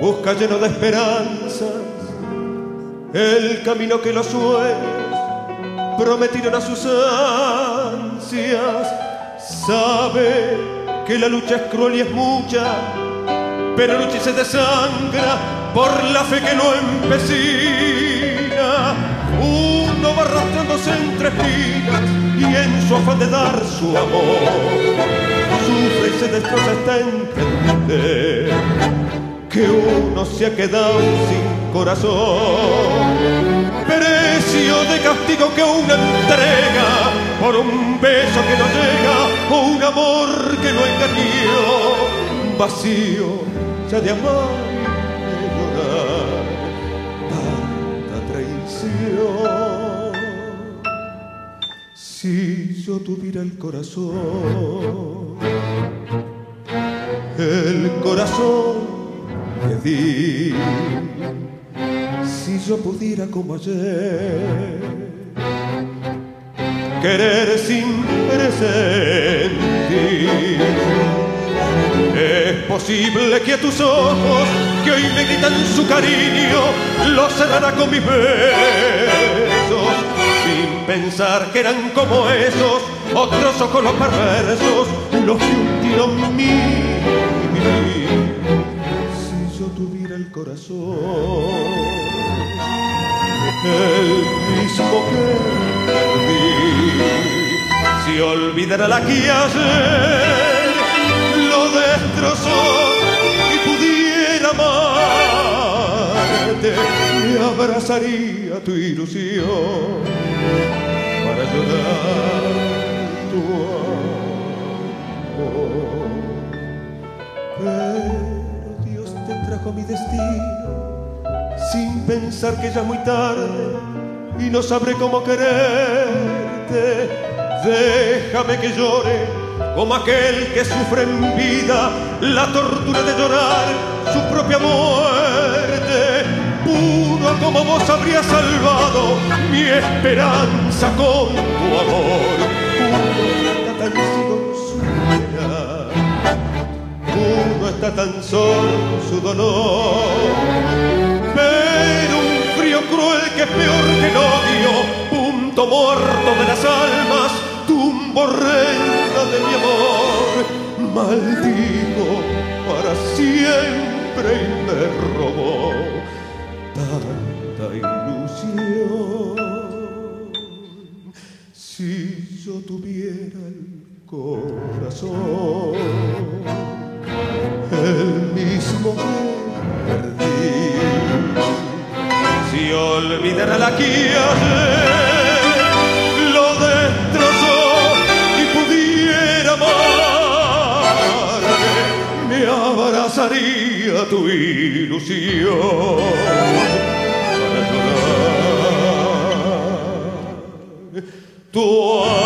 busca lleno de esperanzas el camino que los sueños prometieron a sus ansias. Sabe que la lucha es cruel y es mucha, pero lucha y se desangra por la fe que lo empecina. Uno va arrastrándose entre espinas y en su afán de dar su amor sufre y se destroza hasta entender que uno se ha quedado sin corazón. Precio de castigo que una entrega por un beso que no llega o un amor que lo engañó. Vacío ya de amar y de llorar tanta traición. Si yo tuviera el corazón que di, si yo pudiera como ayer querer sin presentir, es posible que a tus ojos que hoy me gritan su cariño los cerrara con mis besos, sin pensar que eran como esos otros ojos los perversos, los que hundieron mi vivir. Si yo tuviera el corazón, el mismo que perdí, si olvidara la que ayer lo destrozó y pudiera amarte, me abrazaría tu ilusión para llorar tu amor. Pero Dios te trajo a mi destino sin pensar que ya es muy tarde y no sabré cómo quererte. Déjame que llore como aquel que sufre en vida la tortura de llorar su propia muerte. Puro como vos habrías salvado mi esperanza con tu amor. Uno está tan ciego en su pena, uno está tan solo en su dolor. Pero un frío cruel que es peor que el odio, punto muerto de las almas, tumbo horrenda de mi amor, maldigo para siempre y me robó tanta ilusión. Si yo tuviera el corazón, el mismo que perdí, si olvidara la que ayer lo destrozó y pudiera amarte, me abrazaría tu ilusión para llorar tu amor.